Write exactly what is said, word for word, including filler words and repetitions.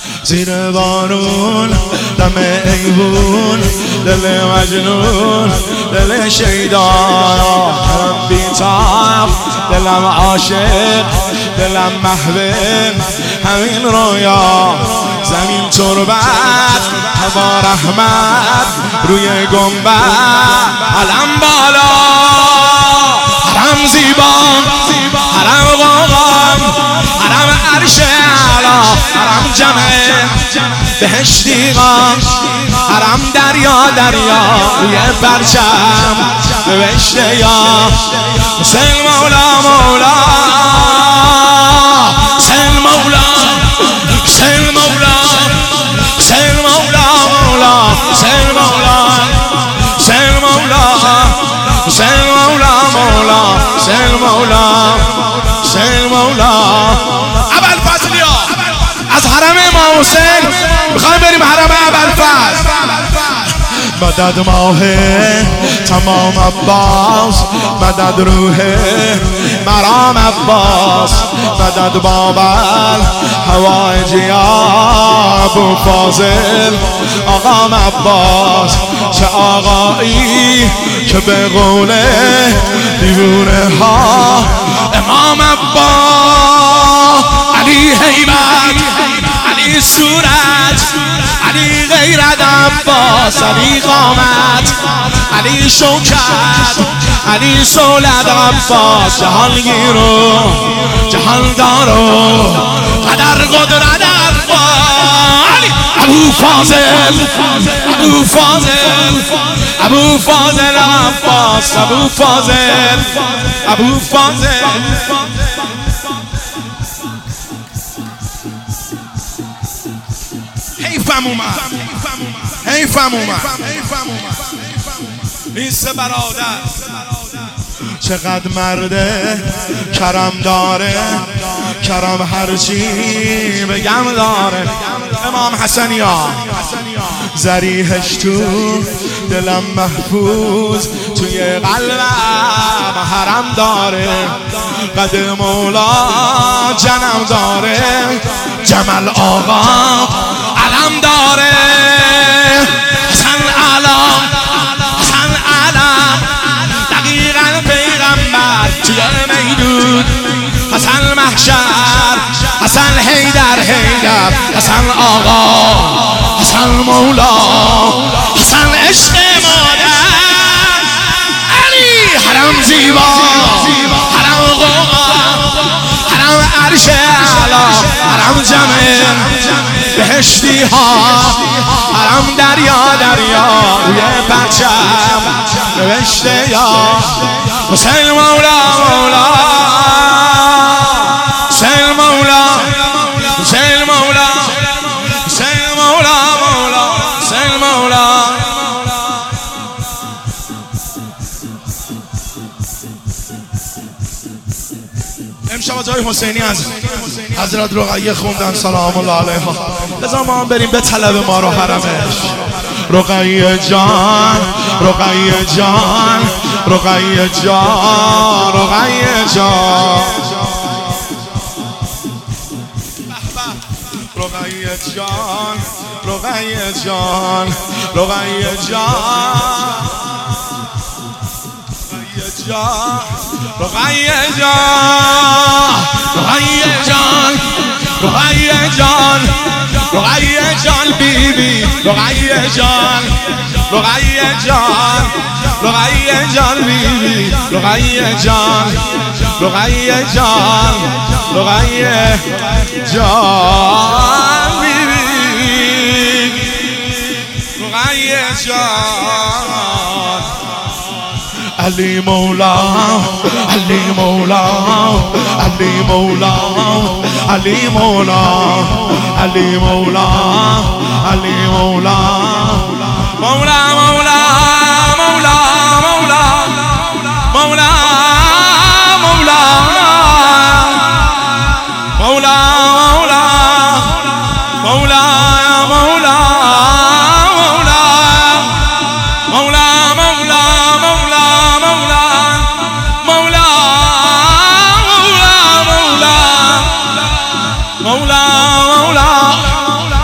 زیر بارون دم ایوون دل مجنون دل شیدا دلم بی‌تاب دلم عاشق دلم محبوب همین رویا زمین تربت هوا رحمت روی گنبد علم بالا حرم زیبا حرم قوقام حرم عرش اعلا حرم جمع بهشتی قام حرم دریا دریا روی پرچم نوشته یا حسین مولا مولا حسین مولا حسین مولا حسین مولا مولا حسین مولا حسین مولا حسین مولا مولا حسین مولا حسین مولا ابوالفضلیا از حرم امام حسین میخوایم بریم حرم ابوالفضل. مدد ماه تمام عباس مدد روح مرام عباس مدد بابل حوائج یا ابو فاضل آقام عباس چه آقایی که به قوله دیوونه ها امام عباس علی هیبت علی صورت علی غیرت عباس علی قامت علی شوکت علی سولت عباس جهانگیرو جهاندارو قدر قدرت عباس ابو فاضل ابو فاضل ابو فاضل عباس ابو فاضل ابو فاضل حیفم اومد حیفم اومد این سه برادر چقدر مرده کرم داره کرم هرچی بگم داره. امام حسنیا زریحش تو دلم محفوظ توی قلبم حرم داره قد مولا جنم داره جمل آقا علم داره حسن علم حسن علم دقیقا پیغمبر توی میدون حسن محشر حسن حیدر حیدر حسن آقا حسن مولا حسن عشق مادر علی حرم زیبا حرم قوقا حرم عرش اعلا حرم جمع بهشتی ها حرم دریا دریا روی پرچم نوشته یا حسین مولا مولا حسین مولا حسین مولا حسین مولا مولا حسین مولا. امشب جای حسینی از حضرت رقیه خوندن سلام الله علیها. بذار ما هم بریم به طلب ما رو حرمش. رقیه جان رقیه جان رقیه جان رقیه جان رقیه جان رقیه جان رقیه جان رقیه جان رقیه جان رقیه جان رقیه جان بی بی رقیه جان رقیه جان رقیه جان بی بی رقیه جان رقیه جان رقیه جان بی بی رقیه جان علی مولا علی مولا علی مولا علی مولا علی مولا علی مولا مولا مولا مولا مولا مولا مولا مولا مولا مولا مولا مولا